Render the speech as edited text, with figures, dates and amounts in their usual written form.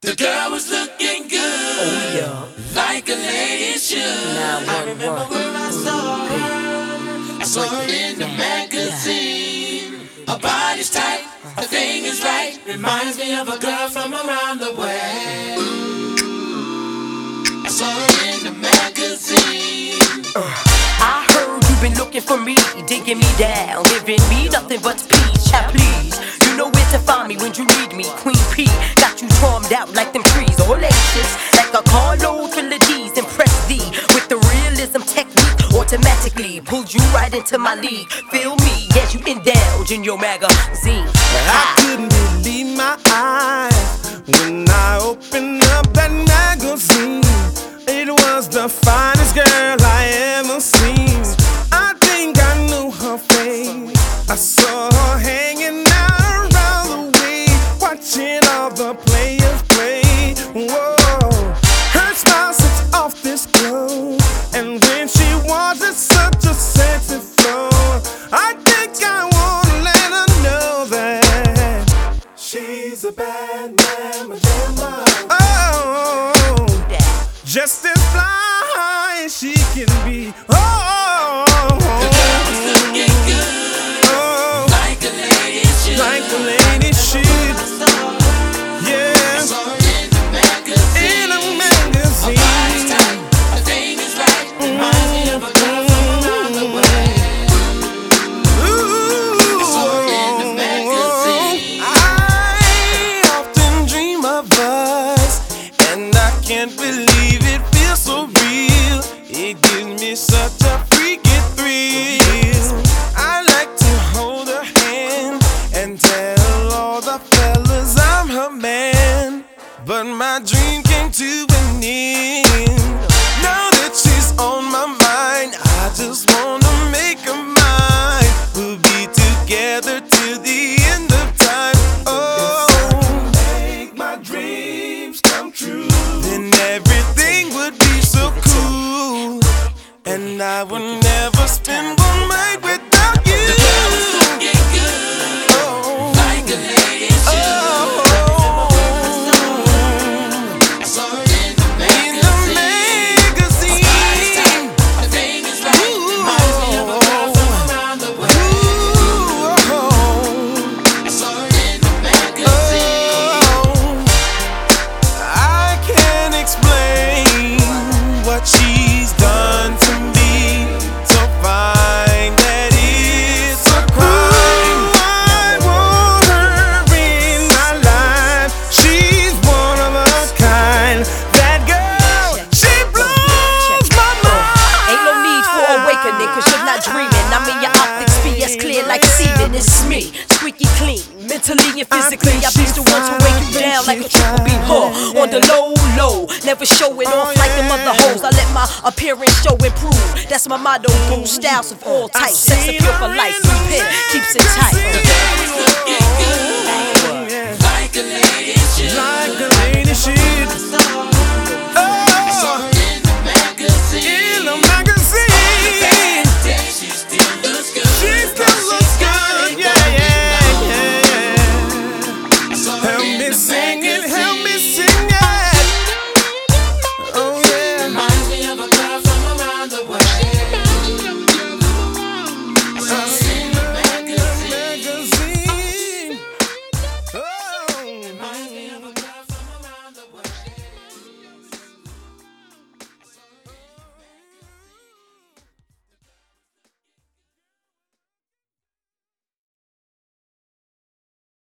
The girl was looking good, Oh yeah, like a lady should. I remember when I saw her. I saw her in the magazine. Her body's tight, her thing is right. Reminds me of a girl from around the way. I saw her in the magazine. I heard you've been looking for me, digging me down, giving me nothing but peace. Child, please, you know where to find me when you need me. Queen P, got you charmed out like them trees, all anxious, like a carload full of D's. Impress thee with the realism technique, automatically pulled you right into my league. Feel me as you indulge in your magazine. I couldn't believe my eyes when I opened up that magazine. It was the finest girl I ever seen. I think I knew her face. I saw her hanging out around the way, watching all the players play. Whoa, her smile sets off this glow, and when she walks, it's such a sexy flow. I think I wanna let her know that she's a bad mama. Oh, just as fly as she can be. Oh, The girl was looking good, oh, like a lady should. like a lady should. Yeah, I saw her in the magazine. in a Her body's magazine. tight, her thing is right. Reminds me of a girl from around the way. Ooh, I saw her in the magazine. I often dream of us, and I can't believe it feels so real. It gives me such a freaky thrill. I like to hold her hand and tell all the fellas I'm her man, but my dream came to an end. Now that she's on my mind, I just wanna make her mine. We'll be together till the end of time. Oh, make my dreams come true, then everything would be so cool, and I would never spend one night without you. The girl was looking good, Oh, like a lady should. I saw her in the in the magazine. Her body's tight, magazine. her thing is right. Reminds me of a girl from around the way. Ooh, I saw her in the magazine. oh, I can't explain what she's done to me, so fine that it's a crime. I want her in my life. She's one of a kind. That girl, she blows my mind. Ain't no need for awakening, cause you're not dreaming. I mean, your optics be as clear like semen. It's me, squeaky clean, mentally and physically. I be the one to wake you down like a triple B. On the low, low, never show it off like them other hoes. I let my appearance show improve. That's my motto, boo. Styles of all types, sex appeal for life. Pen keeps it tight. The girl was looking good, like a lady should.